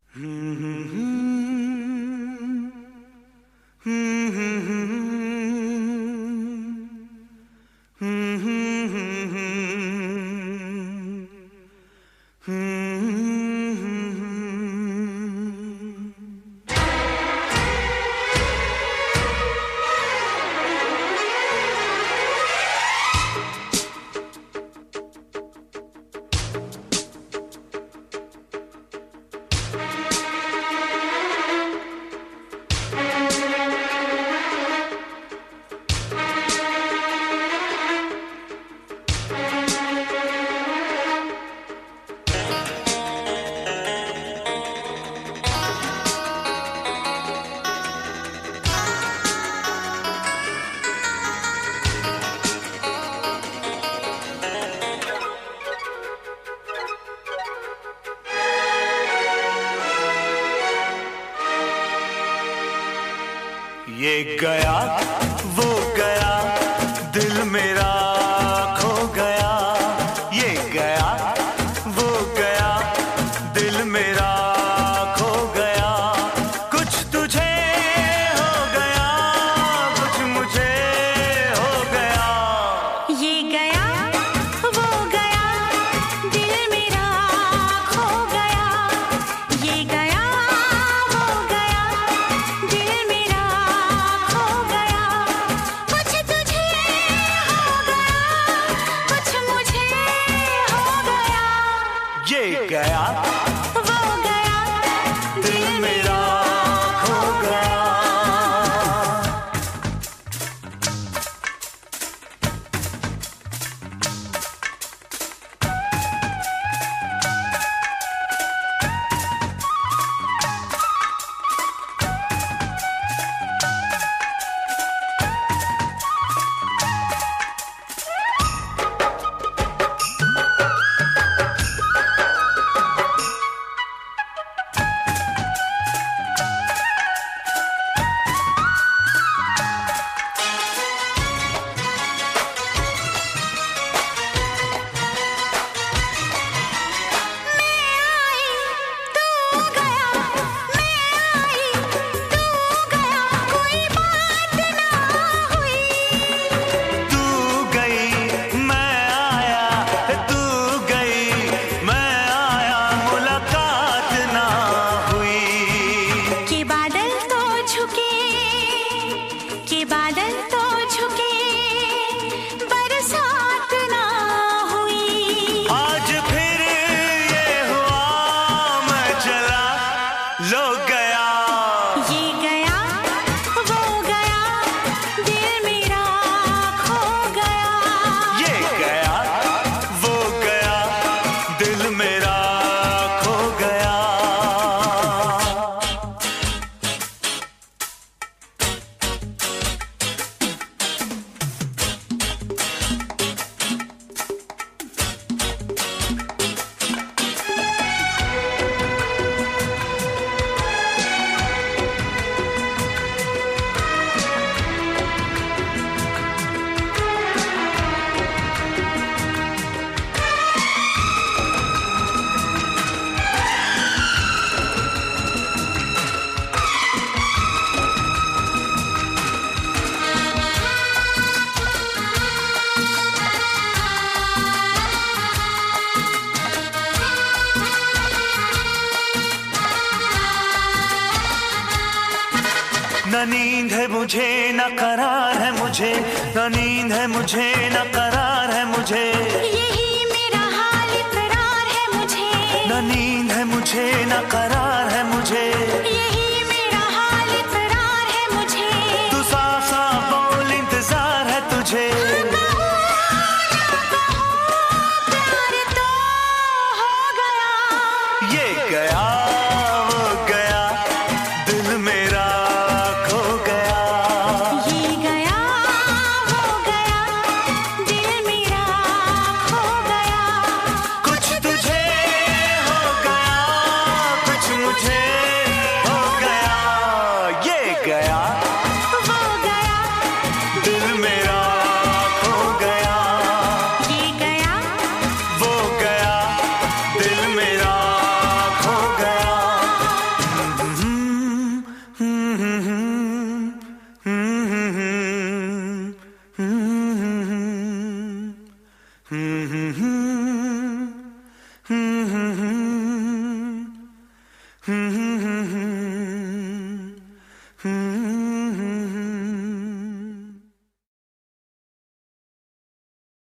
ये गया वो गया दिल मेरा खो गया। ये गया वो गया दिल मेरा खो गया। कुछ तुझे हो गया कुछ मुझे हो गया। ये गया वो गया दिल मेरा खो गया। ये गया वो गया दिल मेरा खो गया। कुछ तुझे हो गया कुछ मुझे हो गया। ये गया वो गया दिल मेरा खो गया। बादल तो झुके बरसात ना हुई। आज फिर ये हुआ मैं चला लो गया। ये गया वो गया दिल मेरा खो गया। ये गया वो गया दिल मेरा खो गया। न नींद है मुझे न करार है मुझे। न नींद है मुझे न करार है मुझे। यही मेरा हाल इकरार है मुझे। न नींद है मुझे न करार